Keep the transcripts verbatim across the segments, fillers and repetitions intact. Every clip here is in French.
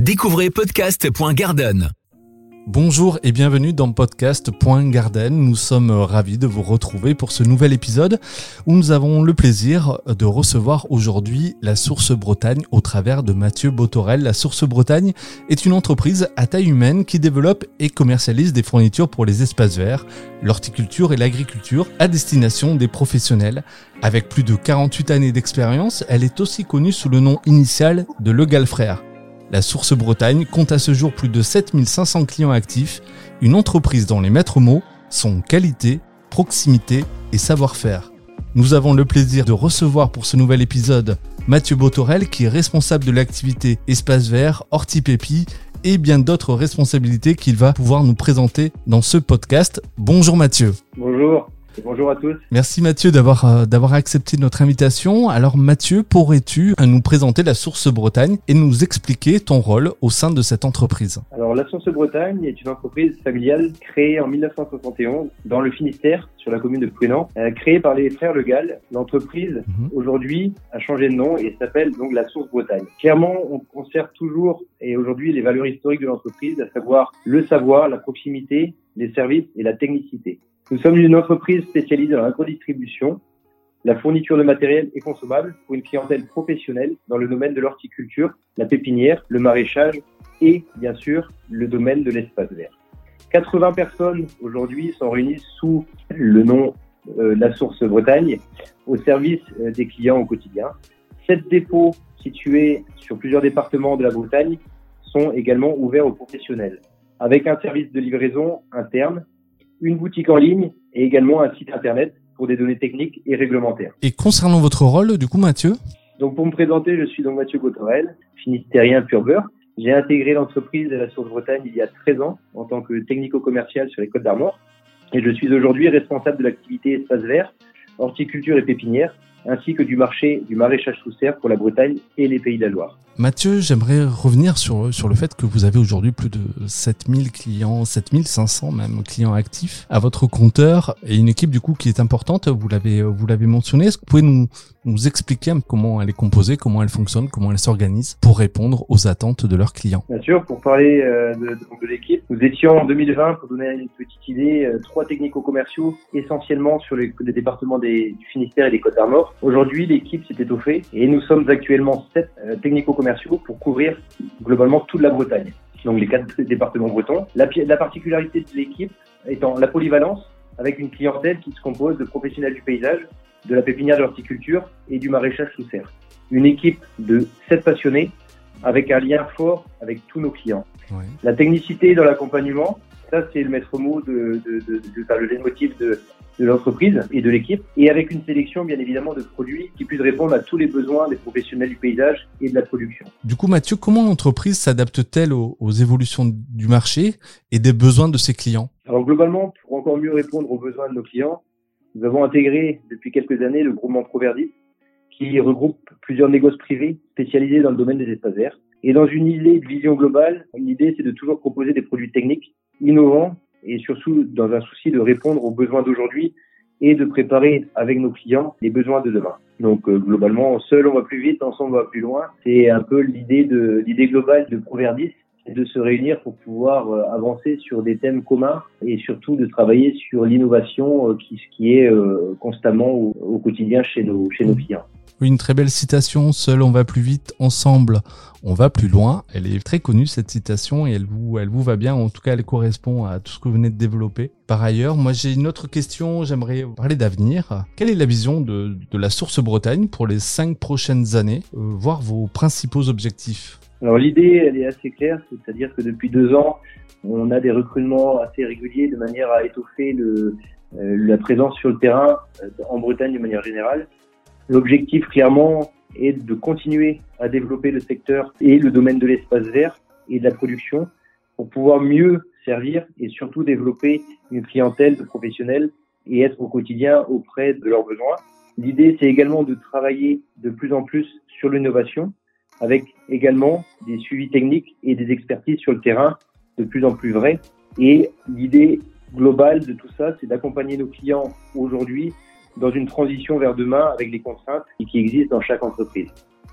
Découvrez podcast point garden. Bonjour et bienvenue dans podcast point garden. Nous sommes ravis de vous retrouver pour ce nouvel épisode où nous avons le plaisir de recevoir aujourd'hui la Source Bretagne au travers de Mathieu Botorel. La Source Bretagne est une entreprise à taille humaine qui développe et commercialise des fournitures pour les espaces verts, l'horticulture et l'agriculture à destination des professionnels. Avec plus de quarante-huit années d'expérience, elle est aussi connue sous le nom initial de Le Galfrère. La Source Bretagne compte à ce jour plus de sept mille cinq cents clients actifs, une entreprise dont les maîtres mots sont qualité, proximité et savoir-faire. Nous avons le plaisir de recevoir pour ce nouvel épisode Mathieu Botorel qui est responsable de l'activité Espace Vert, Hortipépi et bien d'autres responsabilités qu'il va pouvoir nous présenter dans ce podcast. Bonjour Mathieu. Bonjour. Bonjour à tous. Merci Mathieu d'avoir euh, d'avoir accepté notre invitation. Alors Mathieu, pourrais-tu nous présenter la Source Bretagne et nous expliquer ton rôle au sein de cette entreprise? Alors la Source Bretagne est une entreprise familiale créée en dix-neuf cent soixante et onze dans le Finistère, sur la commune de Prunan, euh, créée par les frères Le Gall. L'entreprise mmh. aujourd'hui a changé de nom et s'appelle donc la Source Bretagne. Clairement, on conserve toujours et aujourd'hui les valeurs historiques de l'entreprise, à savoir le savoir, la proximité, les services et la technicité. Nous sommes une entreprise spécialisée dans l'agrodistribution, la fourniture de matériel et consommables pour une clientèle professionnelle dans le domaine de l'horticulture, la pépinière, le maraîchage et, bien sûr, le domaine de l'espace vert. quatre-vingts personnes aujourd'hui sont réunies sous le nom euh, La Source Bretagne au service euh, des clients au quotidien. Sept dépôts situés sur plusieurs départements de la Bretagne sont également ouverts aux professionnels, avec un service de livraison interne, une boutique en ligne et également un site internet pour des données techniques et réglementaires. Et concernant votre rôle, du coup, Mathieu? Donc, pour me présenter, je suis donc Mathieu Botorel, finistérien pur beurre. J'ai intégré l'entreprise de la Source Bretagne il y a treize ans en tant que technico-commercial sur les Côtes d'Armor. Et je suis aujourd'hui responsable de l'activité espace vert, horticulture et pépinière, ainsi que du marché du maraîchage sous serre pour la Bretagne et les Pays de la Loire. Mathieu, j'aimerais revenir sur, sur le fait que vous avez aujourd'hui plus de sept mille clients, sept mille cinq cents même clients actifs à votre compteur et une équipe du coup qui est importante, vous l'avez, vous l'avez mentionné. Est-ce que vous pouvez nous, nous expliquer comment elle est composée, comment elle fonctionne, comment elle s'organise pour répondre aux attentes de leurs clients? Bien sûr, pour parler euh, de, de, de l'équipe, nous étions en deux mille vingt, pour donner une petite idée, euh, trois technico-commerciaux essentiellement sur les, les départements des, du Finistère et des Côtes d'Armor. Aujourd'hui, l'équipe s'est étoffée et nous sommes actuellement sept euh, technico-commerciaux pour couvrir globalement toute la Bretagne, donc les quatre départements bretons. La, la particularité de l'équipe étant la polyvalence, avec une clientèle qui se compose de professionnels du paysage, de la pépinière de l'horticulture et du maraîchage sous serre. Une équipe de sept passionnés avec un lien fort avec tous nos clients. Oui. La technicité dans l'accompagnement, ça c'est le maître mot de, de, de, de, de le leitmotiv de de l'entreprise et de l'équipe, et avec une sélection bien évidemment de produits qui puissent répondre à tous les besoins des professionnels du paysage et de la production. Du coup Mathieu, comment l'entreprise s'adapte-t-elle aux, aux évolutions du marché et des besoins de ses clients? Alors globalement, pour encore mieux répondre aux besoins de nos clients, nous avons intégré depuis quelques années le groupement Proverdis, qui regroupe plusieurs négoces privés spécialisés dans le domaine des espaces verts. Et dans une idée de vision globale, l'idée c'est de toujours proposer des produits techniques, innovants, et surtout dans un souci de répondre aux besoins d'aujourd'hui et de préparer avec nos clients les besoins de demain. Donc euh, globalement, seul on va plus vite, ensemble on va plus loin. C'est un peu l'idée de l'idée globale de Proverdis, c'est de se réunir pour pouvoir euh, avancer sur des thèmes communs et surtout de travailler sur l'innovation euh, qui, qui est euh, constamment au, au quotidien chez nos chez nos clients. Oui, une très belle citation, seul on va plus vite, ensemble on va plus loin. Elle est très connue cette citation et elle vous, elle vous va bien, en tout cas elle correspond à tout ce que vous venez de développer. Par ailleurs, moi j'ai une autre question, j'aimerais parler d'avenir. Quelle est la vision de, de la Source Bretagne pour les cinq prochaines années, euh, voire vos principaux objectifs? Alors l'idée elle est assez claire, c'est-à-dire que depuis deux ans, on a des recrutements assez réguliers de manière à étoffer le, euh, la présence sur le terrain euh, en Bretagne de manière générale. L'objectif, clairement, est de continuer à développer le secteur et le domaine de l'espace vert et de la production pour pouvoir mieux servir et surtout développer une clientèle de professionnels et être au quotidien auprès de leurs besoins. L'idée, c'est également de travailler de plus en plus sur l'innovation avec également des suivis techniques et des expertises sur le terrain de plus en plus vraies. Et l'idée globale de tout ça, c'est d'accompagner nos clients aujourd'hui dans une transition vers demain avec les contraintes qui existent dans chaque entreprise.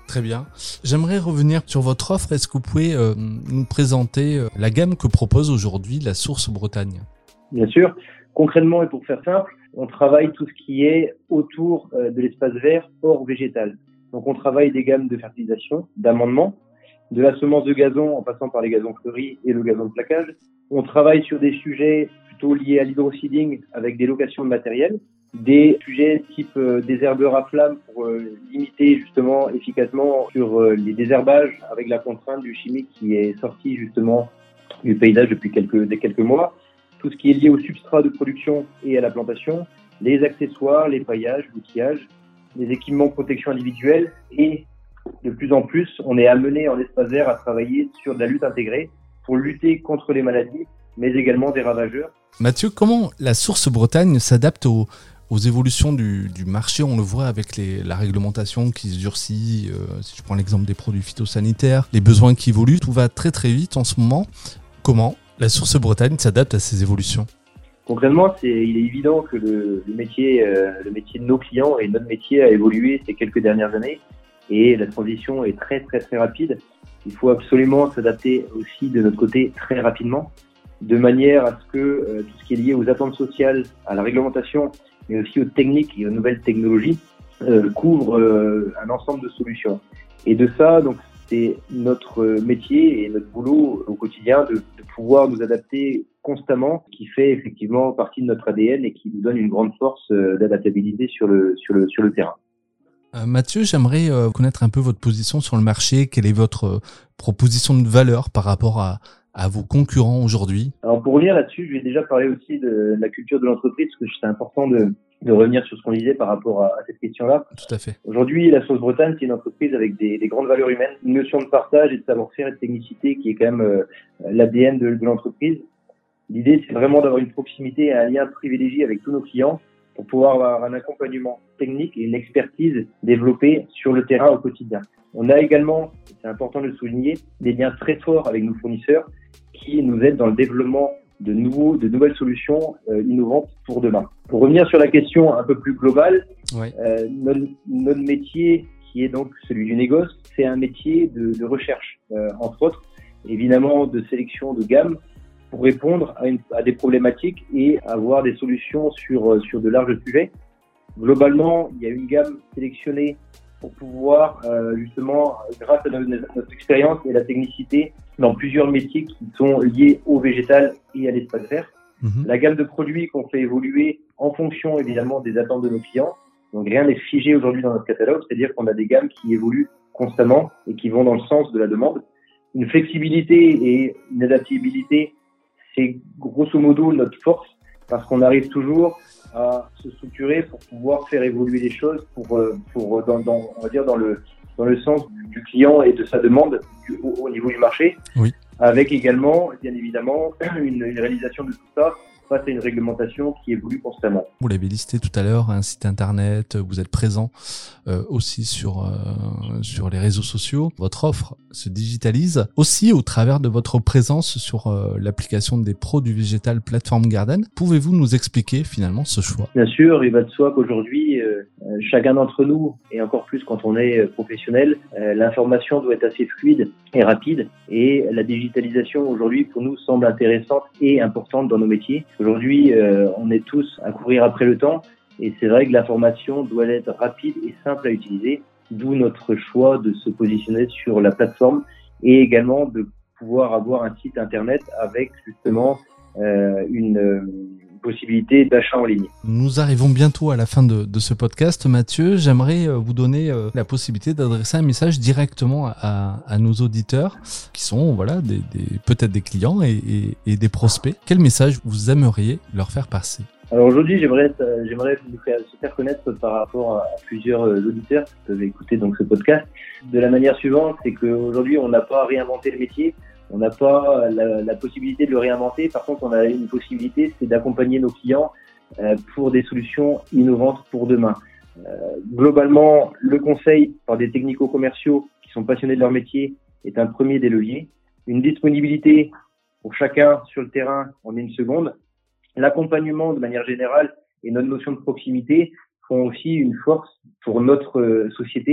Très bien. J'aimerais revenir sur votre offre. Est-ce que vous pouvez euh, nous présenter euh, la gamme que propose aujourd'hui la Source Bretagne ? Bien sûr. Concrètement et pour faire simple, on travaille tout ce qui est autour euh, de l'espace vert hors végétal. Donc on travaille des gammes de fertilisation, d'amendement, de la semence de gazon en passant par les gazons fleuris et le gazon de plaquage. On travaille sur des sujets plutôt liés à l'hydroseeding avec des locations de matériel, des sujets type euh, désherbeur à flamme pour euh, limiter justement efficacement sur euh, les désherbages avec la contrainte du chimique qui est sorti justement du paysage depuis quelques, des quelques mois. Tout ce qui est lié au substrat de production et à la plantation, les accessoires, les paillages, l'outillage, les équipements de protection individuelle et de plus en plus, on est amené en espace vert à travailler sur de la lutte intégrée pour lutter contre les maladies, mais également des ravageurs. Mathieu, comment la Source Bretagne s'adapte aux, aux évolutions du, du marché ? On le voit avec les, la réglementation qui se durcit, euh, si je prends l'exemple des produits phytosanitaires, les besoins qui évoluent, tout va très très vite en ce moment. Comment la Source Bretagne s'adapte à ces évolutions ? Concrètement, c'est, il est évident que le, le métier, euh, le métier de nos clients et notre métier a évolué ces quelques dernières années et la transition est très très très rapide. Il faut absolument s'adapter aussi de notre côté très rapidement, de manière à ce que euh, tout ce qui est lié aux attentes sociales, à la réglementation, mais aussi aux techniques et aux nouvelles technologies euh, couvre euh, un ensemble de solutions. Et de ça, donc, c'est notre métier et notre boulot au quotidien de, de pouvoir nous adapter constamment, ce qui fait effectivement partie de notre A D N et qui nous donne une grande force euh, d'adaptabilité sur le, sur le, sur le terrain. Euh, Mathieu, j'aimerais euh, connaître un peu votre position sur le marché. Quelle est votre euh, proposition de valeur par rapport à, à vos concurrents aujourd'hui ? Alors pour revenir là-dessus, je vais déjà parler aussi de la culture de l'entreprise, parce que c'est important de, de revenir sur ce qu'on disait par rapport à, à cette question-là. Tout à fait. Aujourd'hui, la Source Bretagne, c'est une entreprise avec des, des grandes valeurs humaines, une notion de partage et de savoir-faire et de technicité qui est quand même euh, l'A D N de, de l'entreprise. L'idée, c'est vraiment d'avoir une proximité et un lien privilégié avec tous nos clients pour pouvoir avoir un accompagnement technique et une expertise développée sur le terrain au quotidien. On a également, c'est important de le souligner, des liens très forts avec nos fournisseurs qui nous aident dans le développement de nouveaux, de nouvelles solutions euh, innovantes pour demain. Pour revenir sur la question un peu plus globale, ouais. euh, notre, notre métier, qui est donc celui du négoce, c'est un métier de, de recherche, euh, entre autres, évidemment de sélection de gamme, pour répondre à, une, à des problématiques et avoir des solutions sur, sur de larges sujets. Globalement, il y a une gamme sélectionnée pour pouvoir euh, justement, grâce à notre, notre expérience et la technicité, dans plusieurs métiers qui sont liés au végétal et à l'espace vert. Mmh. La gamme de produits qu'on fait évoluer en fonction évidemment des attentes de nos clients. Donc rien n'est figé aujourd'hui dans notre catalogue, c'est-à-dire qu'on a des gammes qui évoluent constamment et qui vont dans le sens de la demande. Une flexibilité et une adaptabilité, c'est grosso modo notre force, parce qu'on arrive toujours à se structurer pour pouvoir faire évoluer les choses pour, pour dans, dans, on va dire dans le, dans le sens du client et de sa demande du, au, au niveau du marché. Oui. Avec également, bien évidemment, une, une réalisation de tout ça face à une réglementation qui évolue constamment. Vous l'avez listé tout à l'heure, un site internet, vous êtes présent euh, aussi sur euh, sur les réseaux sociaux. Votre offre se digitalise aussi au travers de votre présence sur euh, l'application des pros du végétal Platform Garden. Pouvez-vous nous expliquer finalement ce choix ? Bien sûr, il va de soi qu'aujourd'hui, euh, chacun d'entre nous, et encore plus quand on est professionnel, euh, l'information doit être assez fluide et rapide. Et la digitalisation aujourd'hui, pour nous, semble intéressante et importante dans nos métiers. Aujourd'hui, euh, on est tous à courir après le temps et c'est vrai que l'information doit être rapide et simple à utiliser, d'où notre choix de se positionner sur la plateforme et également de pouvoir avoir un site internet avec justement euh, une euh, possibilité d'achat en ligne. Nous arrivons bientôt à la fin de, de ce podcast. Mathieu, j'aimerais vous donner euh, la possibilité d'adresser un message directement à, à nos auditeurs qui sont voilà des, des, peut-être des clients et, et, et des prospects. Quel message vous aimeriez leur faire passer ? Alors aujourd'hui, j'aimerais, euh, j'aimerais vous faire, se faire connaître par rapport à plusieurs auditeurs qui peuvent écouter donc ce podcast de la manière suivante, c'est qu'aujourd'hui, on n'a pas réinventé le métier. On n'a pas la, la possibilité de le réinventer. Par contre, on a une possibilité, c'est d'accompagner nos clients euh, pour des solutions innovantes pour demain. Euh, globalement, le conseil par des technico-commerciaux qui sont passionnés de leur métier est un premier des leviers. Une disponibilité pour chacun sur le terrain en une seconde. L'accompagnement de manière générale et notre notion de proximité font aussi une force pour notre société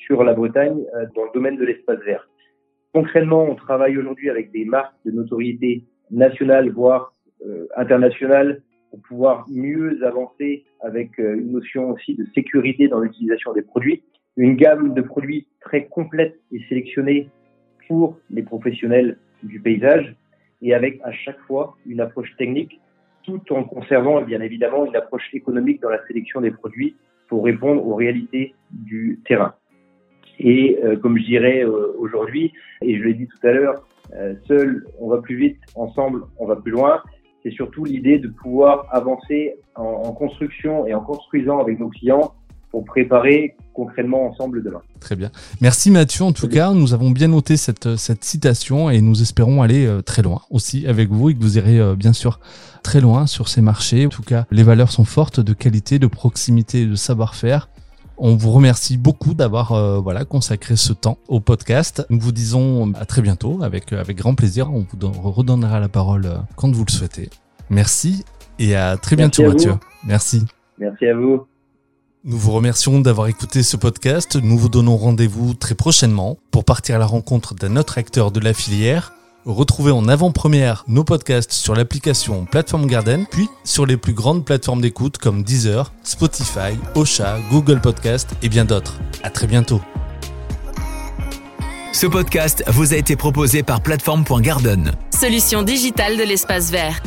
sur la Bretagne euh, dans le domaine de l'espace vert. Concrètement, on travaille aujourd'hui avec des marques de notoriété nationale, voire euh, internationale, pour pouvoir mieux avancer avec euh, une notion aussi de sécurité dans l'utilisation des produits. Une gamme de produits très complète et sélectionnée pour les professionnels du paysage et avec à chaque fois une approche technique tout en conservant bien évidemment une approche économique dans la sélection des produits pour répondre aux réalités du terrain. Et euh, comme je dirais euh, aujourd'hui, et je l'ai dit tout à l'heure, euh, seul on va plus vite, ensemble on va plus loin. C'est surtout l'idée de pouvoir avancer en, en construction et en construisant avec nos clients pour préparer concrètement ensemble demain. Très bien. Merci Mathieu. En tout cas, nous avons bien noté cette, cette citation et nous espérons aller euh, très loin aussi avec vous et que vous irez euh, bien sûr très loin sur ces marchés. En tout cas, les valeurs sont fortes de qualité, de proximité et de savoir-faire. On vous remercie beaucoup d'avoir euh, voilà consacré ce temps au podcast. Nous vous disons à très bientôt avec avec grand plaisir. On vous don- redonnera la parole euh, quand vous le souhaitez. Merci et à très Merci bientôt à Mathieu. vous. Merci. Merci à vous. Nous vous remercions d'avoir écouté ce podcast. Nous vous donnons rendez-vous très prochainement pour partir à la rencontre d'un autre acteur de la filière. Retrouvez en avant-première nos podcasts sur l'application Platform Garden, puis sur les plus grandes plateformes d'écoute comme Deezer, Spotify, Ocha, Google Podcast et bien d'autres. À très bientôt. Ce podcast vous a été proposé par Platform point garden. Solution digitale de l'espace vert.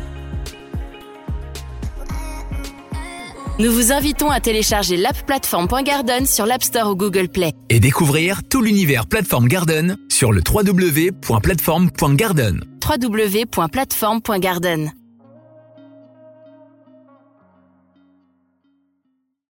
Nous vous invitons à télécharger l'app Platform point garden sur l'App Store ou Google Play. Et découvrir tout l'univers Platform Garden sur le w w w point platform point garden. w w w point platform point garden